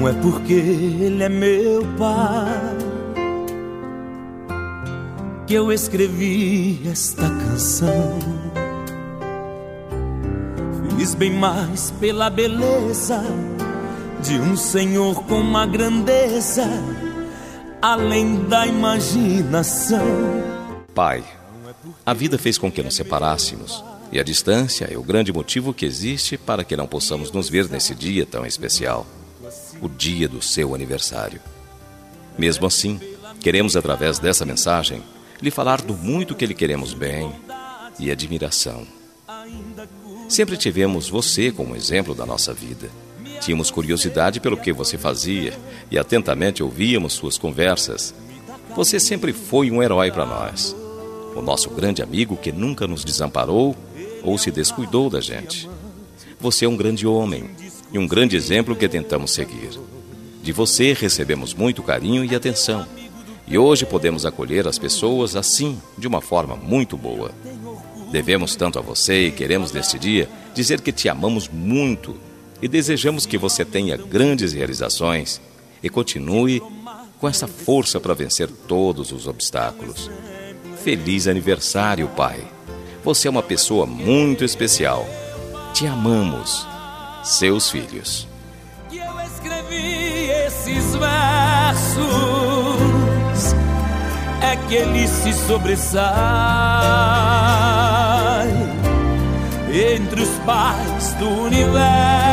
Não é porque ele é meu pai que eu escrevi esta canção. Fiz bem mais pela beleza de um senhor com uma grandeza além da imaginação. Pai, a vida fez com que nos separássemos, e a distância é o grande motivo que existe para que não possamos nos ver nesse dia tão especial, o dia do seu aniversário. Mesmo assim, queremos, através dessa mensagem, lhe falar do muito que lhe queremos bem e admiração. Sempre tivemos você como exemplo da nossa vida. Tínhamos curiosidade pelo que você fazia e atentamente ouvíamos suas conversas. Você sempre foi um herói para nós, o nosso grande amigo que nunca nos desamparou ou se descuidou da gente. Você é um grande homem e um grande exemplo que tentamos seguir. De você recebemos muito carinho e atenção, e hoje podemos acolher as pessoas assim, de uma forma muito boa. Devemos tanto a você e queremos neste dia dizer que te amamos muito e desejamos que você tenha grandes realizações e continue com essa força para vencer todos os obstáculos. Feliz aniversário, pai! Você é uma pessoa muito especial. Te amamos, seus filhos. Que eu escrevi esses versos é que ele se sobressai entre os pais do universo.